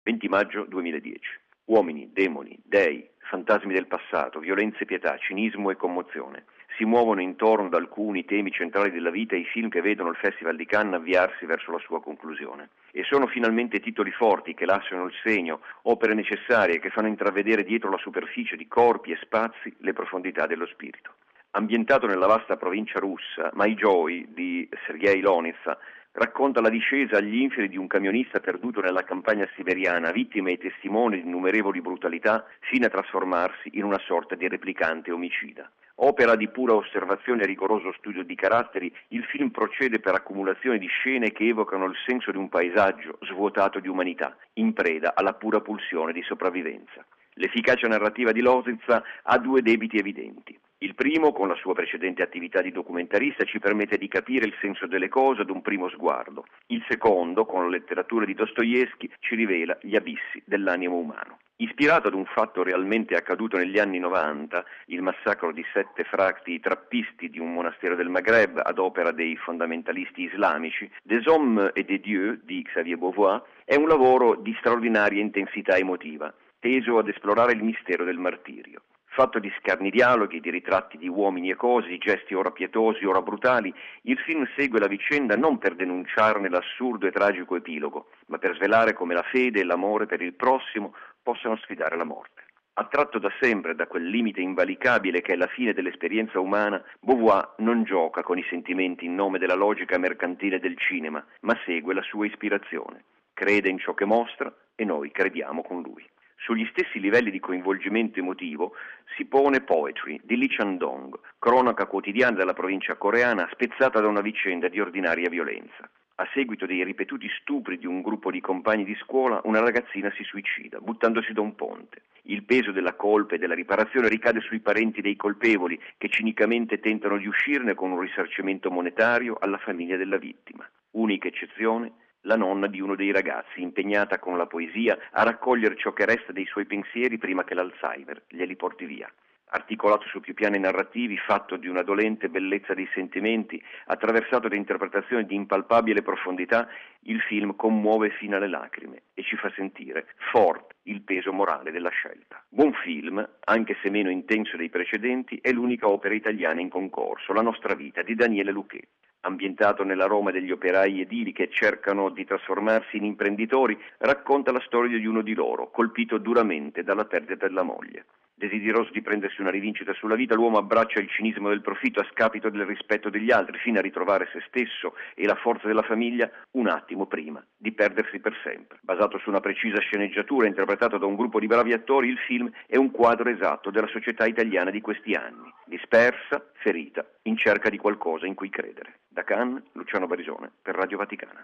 20 maggio 2010. Uomini, demoni, dei, fantasmi del passato, violenza e pietà, cinismo e commozione. Si muovono intorno ad alcuni temi centrali della vita i film che vedono il Festival di Cannes avviarsi verso la sua conclusione. E sono finalmente titoli forti che lasciano il segno, opere necessarie che fanno intravedere dietro la superficie di corpi e spazi le profondità dello spirito. Ambientato nella vasta provincia russa, My Joy di Sergei Lonitsa racconta la discesa agli inferi di un camionista perduto nella campagna siberiana, vittima e testimone di innumerevoli brutalità, fino a trasformarsi in una sorta di replicante omicida. Opera di pura osservazione e rigoroso studio di caratteri, il film procede per accumulazione di scene che evocano il senso di un paesaggio svuotato di umanità, in preda alla pura pulsione di sopravvivenza. L'efficacia narrativa di Lositsa ha due debiti evidenti. Il primo, con la sua precedente attività di documentarista, ci permette di capire il senso delle cose ad un primo sguardo. Il secondo, con la letteratura di Dostoevskij, ci rivela gli abissi dell'animo umano. Ispirato ad un fatto realmente accaduto negli anni 90, il massacro di 7 frati trappisti di un monastero del Maghreb ad opera dei fondamentalisti islamici, Des Hommes et des Dieux di Xavier Beauvois, è un lavoro di straordinaria intensità emotiva, teso ad esplorare il mistero del martirio. Fatto di scarni dialoghi, di ritratti di uomini e cose, di gesti ora pietosi, ora brutali, il film segue la vicenda non per denunciarne l'assurdo e tragico epilogo, ma per svelare come la fede e l'amore per il prossimo possano sfidare la morte. Attratto da sempre da quel limite invalicabile che è la fine dell'esperienza umana, Beauvois non gioca con i sentimenti in nome della logica mercantile del cinema, ma segue la sua ispirazione. Crede in ciò che mostra e noi crediamo con lui. Sugli stessi livelli di coinvolgimento emotivo si pone Poetry di Lee Chang-dong, cronaca quotidiana della provincia coreana spezzata da una vicenda di ordinaria violenza. A seguito dei ripetuti stupri di un gruppo di compagni di scuola, una ragazzina si suicida, buttandosi da un ponte. Il peso della colpa e della riparazione ricade sui parenti dei colpevoli, che cinicamente tentano di uscirne con un risarcimento monetario alla famiglia della vittima. Unica eccezione, la nonna di uno dei ragazzi, impegnata con la poesia a raccogliere ciò che resta dei suoi pensieri prima che l'Alzheimer glieli porti via. Articolato su più piani narrativi, fatto di una dolente bellezza dei sentimenti, attraversato da interpretazioni di impalpabile profondità, il film commuove fino alle lacrime e ci fa sentire forte il peso morale della scelta. Buon film, anche se meno intenso dei precedenti, è l'unica opera italiana in concorso, La nostra vita, di Daniele Luché. Ambientato nella Roma degli operai edili che cercano di trasformarsi in imprenditori, racconta la storia di uno di loro, colpito duramente dalla perdita della moglie. Desideroso di prendersi una rivincita sulla vita, l'uomo abbraccia il cinismo del profitto a scapito del rispetto degli altri, fino a ritrovare se stesso e la forza della famiglia un attimo prima di perdersi per sempre. Basato su una precisa sceneggiatura interpretata da un gruppo di bravi attori, il film è un quadro esatto della società italiana di questi anni, dispersa, ferita, in cerca di qualcosa in cui credere. Da Cannes, Luciano Barisone, per Radio Vaticana.